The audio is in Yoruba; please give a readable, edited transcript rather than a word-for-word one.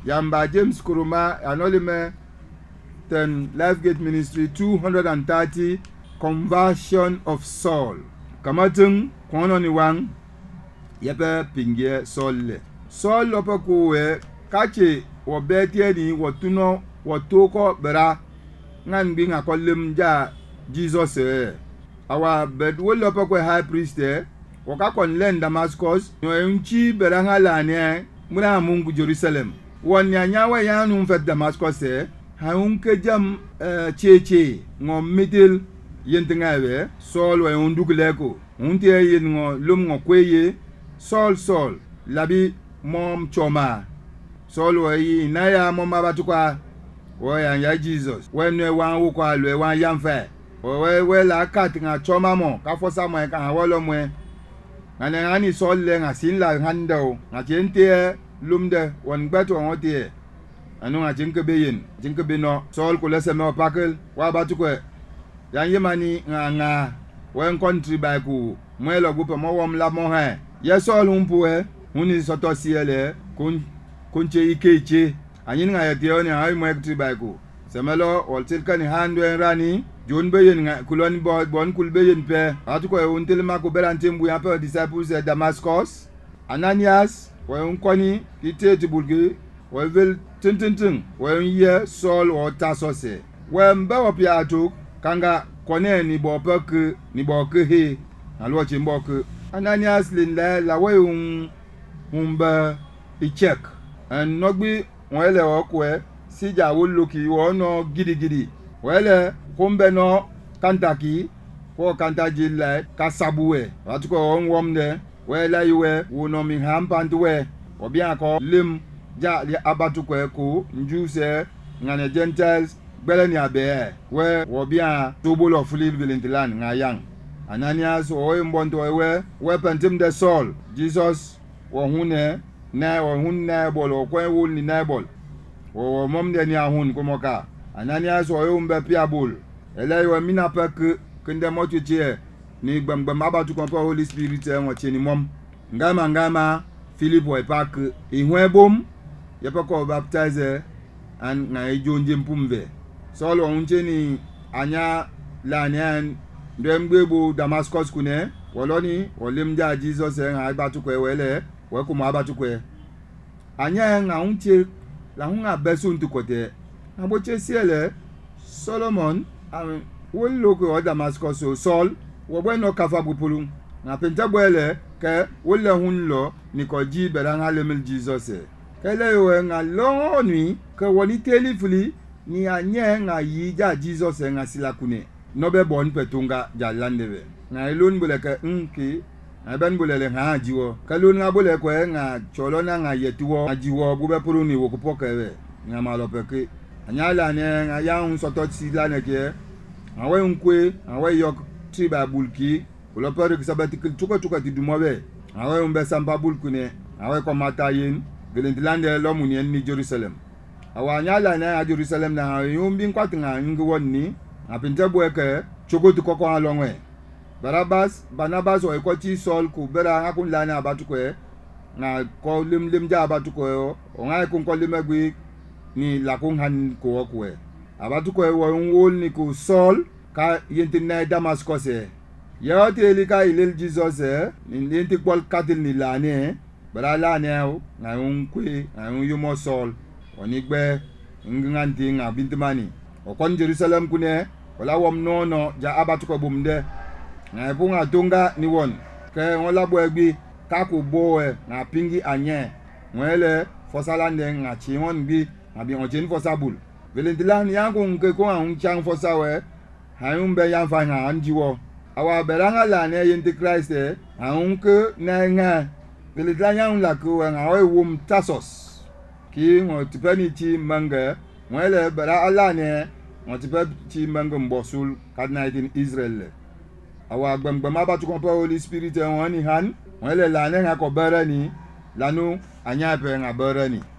Yamba James Kuruma anolime ten Lifegate Ministry 230 Conversion of Saul. Kamatung kono ni wang yepe pingie Saul le. Saul lopa kuwe kache wobetie ni watuno watoko bera ngan binga kolim ja Jesus awa bedwo lopa kwe high priest wakakon len Damascus no nchi beranga lane muna mungu Jerusalem wanya wa yanu fet Damascus haunke jam cheche ngom middle yentingawe Saul wa unduguleko unte yen ngo lum ngo kweye Saul labi mom choma Saul wa yi na ya mom abatukwa wo ya Jesus wenwe wan wo kwa lwe wan yamfe we la kat nga choma mo ka fosa mo ka hawolo mo ani Saul le nga sin la hando nga jente lumde won gbato ngotie anu nga jinke beno Saul ko lese me opakel wa batukwe yan yemani nga wen country by ku mwelo gupe mo wom la mo he ye Saul umpuwe huni soto siele kunche ikeche anyin nga yetio ni ay mo country by ku semelo oltil kan handwe rani John beyen nga kuloni bon kulbeyen pe atukwe until ma ko berante mbu ya pe disciples Damascus Ananias wa unkoni kite tibulge wa vel tintintin wa ye Saul o tasose wa mba opia atuk kanga kone ni boke he alwo chimboke Ananias linda la we umba ichek en nogbi wele okwe sija wuluki wono gidi wele kumbe no kantaki ko kantaji la kasabuwe atuko onwomde wele iwe wono mi hampantwe obi ako lim ja li abatukwe ko njuse ngane Gentiles gbele ni abe we obi a tobolo of Vilintilan ngayang Ananias o mbonto we pentim de Saul Jesus wo hune na wo hunne bolo ko wul ni na bol wo momde ni ahun komoka Ananias o mbe piabul eleyo mina pak kende motuche ni gbamgbam abatu kompa Holy Spirit en cheni mom ngama Philip o pak ihwe bom yepako baptize an na ejonje mpumve Solo uncheni anya lanian ndemgbebu Damascus kune woloni wolimja Jesus en abatukwe wele wekuma abatukwe anya nga unche la hunga besun tukote aboche siele Solomon wol loko Damascus so Saul wo bueno kafa bupulun na pentabwele ke wolle hunlo ni ko ji beranga lemel Jesus kele yo nga loni ke woni telifuli ni anye nga yija Jesus nga silakune nobe bon petunga jalandebe na ilun buleke nki aben bulele nga jiwo kalun nga bule ko nga cholona nga yetuwo ajiwo bube puruni wo kupokewe nga malopeke anyala ne nga yaun soto silane ke awe unkwe awe yok triba bulki ulopere kisabatikil tuka tidumobe awe umbe samba bulkune awe ko matayin Vilintilande lomuni ni Jerusalem awa nyala na Jerusalem na yumbi kwatinga ngwonni apinte boeke chokotu koko alongwe Barnabas o ekoti Saul ku bera akun lana abatukwe na ko lim ja abatukwe o ngai kun ko limegwi ni lakun han ko okwe abatukwe wo wol ni ku Saul ka yentina Damascus yo telika ilel Jesus ni yenti kwal katil ni lane bara lane na unkwe na yumo Saul onigbe nganti nga bintimani o kon Jerusalem kune wala wom nono ja abatuko bumde na bunga tunga ni won ke wala boegbi kaku boe na pingi anye wele fosalande nga chiwon bi abi onjen fosabul Vilintilan yangu nke ko an chang fosawe hayumbe yanfa nga anjiwo awa beranga la ne yenti Christ anke na nga Vilintilan yang la ko nga we wum Tasos ki ngo tipani ti manga wele bara ala ne ngo tipani ti manga mbosul kadna in Israel awa gbamgbam abatu kompa Holy Spirit woni han wele la ne nga ko barani lanu anya pe nga barani